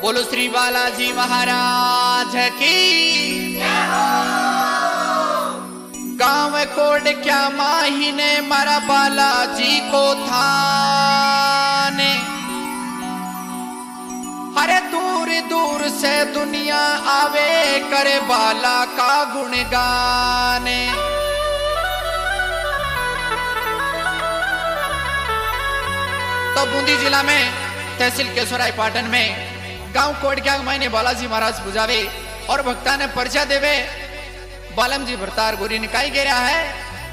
बोलो श्री बालाजी महाराज की। गांव कोड क्या माहीने मारा बालाजी को थाने। अरे दूर दूर से दुनिया आवे करे बाला का गुण गाने। तो बूंदी जिला में तहसील केशोराय पाटन में गांव कोड क्या मायने बालाजी महाराज बुझावे और भक्ता ने परिचय देवे। बालम जी भरतार गोरी निकाय गिरा है।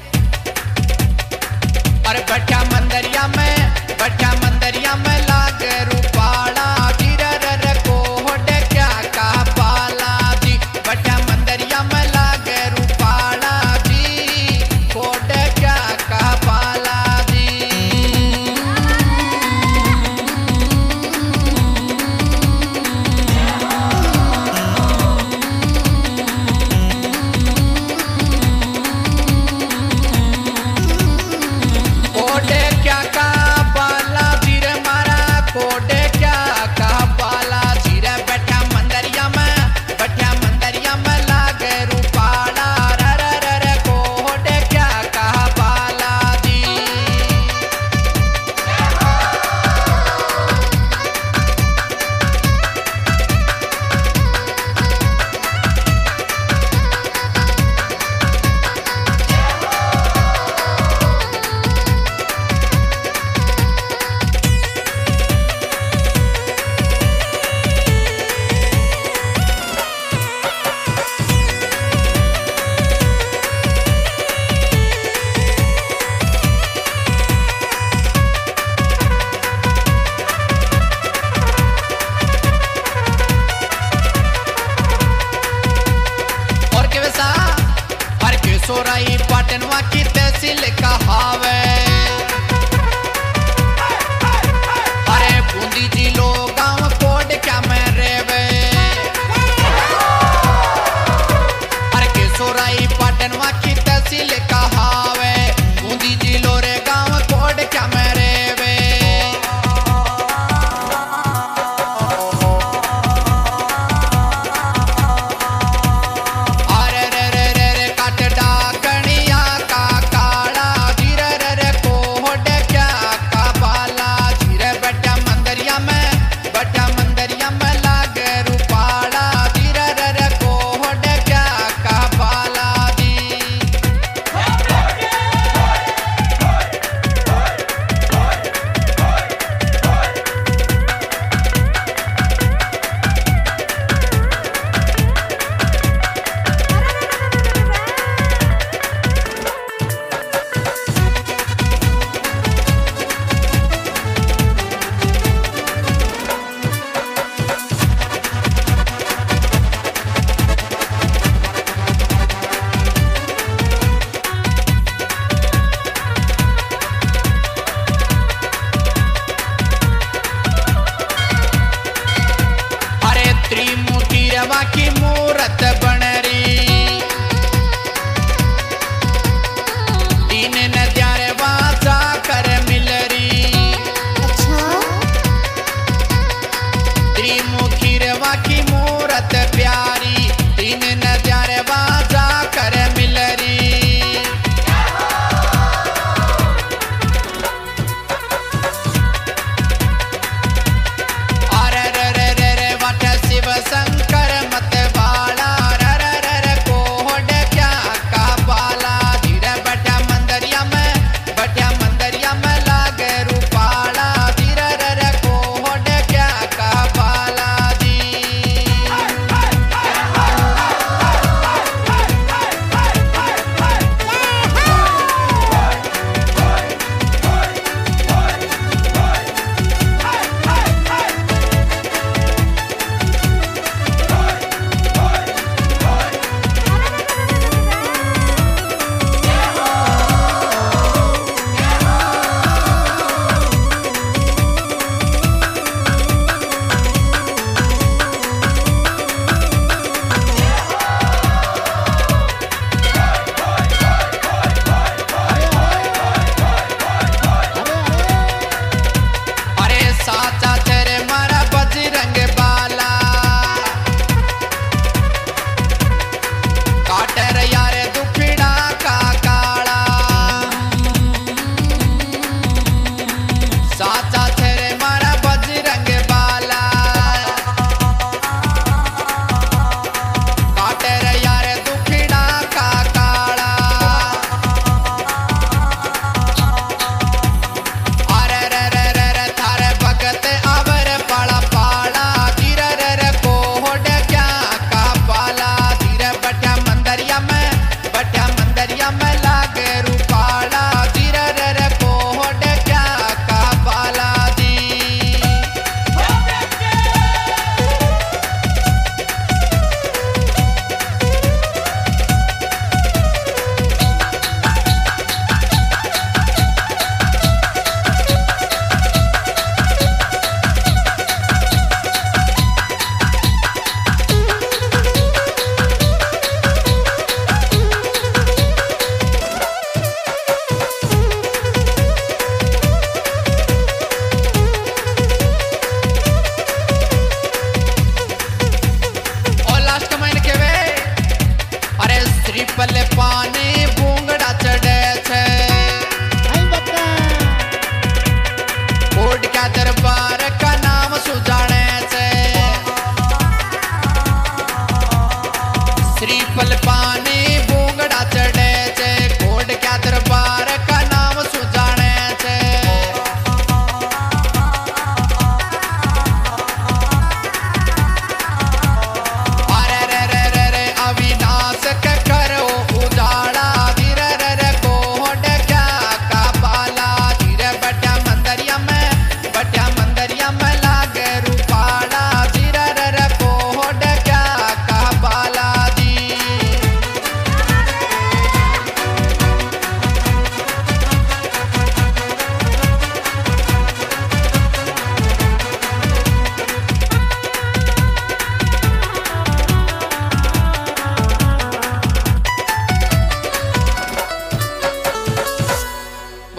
अरे बैठा मंदरिया में लाग रूपाला गिरर कोड क्या का बाला जी। बैठा मंदरिया में लाग रूपाला जी कोड क्या का बाला जी। कोडे क्या का बाला जी रे मारा कोडे क्या का बाला जी रे। बैठा मंदरिया में लागे रूपाला रर कोडे क्या का बाला जी। केशोराई पाटनवा की तहसील कहावे। अरे बूंदी जिलो गांव कोड क्या में रेवे। अरे केशोराई पाटनवा की तहसील कहावे। बूंदी जिलो रे गांव कोड क्या में रेवे। की मूरत बनरी तीन नदियाँ रे वाजा कर मिलरी। अच्छा त्रिमुखी रवा की मूरत प्यारी तीन नदियाँ रे वाजा कर मिलरी। शिव शंकर मत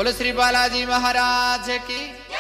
बोलो श्री बालाजी महाराज की।